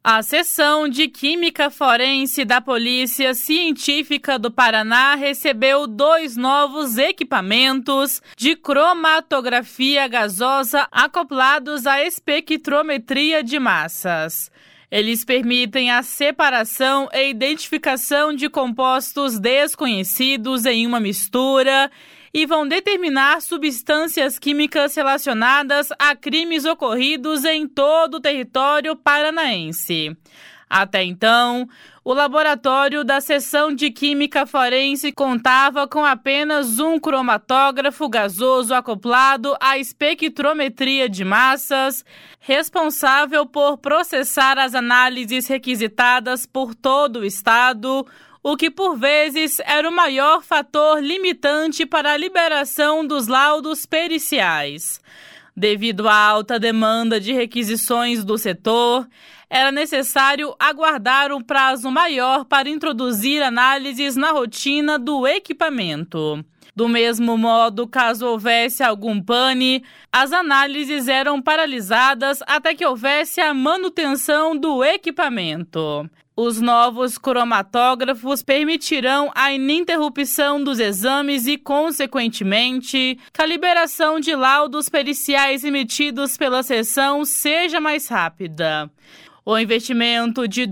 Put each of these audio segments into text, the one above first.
A seção de Química Forense da Polícia Científica do Paraná recebeu 2 novos equipamentos de cromatografia gasosa acoplados à espectrometria de massas. Eles permitem a separação e identificação de compostos desconhecidos em uma mistura e vão determinar substâncias químicas relacionadas a crimes ocorridos em todo o território paranaense. Até então, o laboratório da seção de Química Forense contava com apenas um cromatógrafo gasoso acoplado à espectrometria de massas, responsável por processar as análises requisitadas por todo o estado, o que por vezes era o maior fator limitante para a liberação dos laudos periciais. Devido à alta demanda de requisições do setor, era necessário aguardar um prazo maior para introduzir análises na rotina do equipamento. Do mesmo modo, caso houvesse algum pane, as análises eram paralisadas até que houvesse a manutenção do equipamento. Os novos cromatógrafos permitirão a ininterrupção dos exames e, consequentemente, que a liberação de laudos periciais emitidos pela seção seja mais rápida. O investimento de R$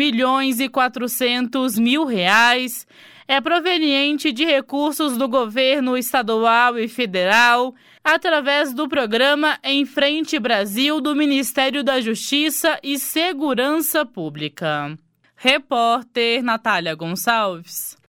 2.400.000 é proveniente de recursos do governo estadual e federal, através do programa Em Frente Brasil do Ministério da Justiça e Segurança Pública. Repórter Natália Gonçalves.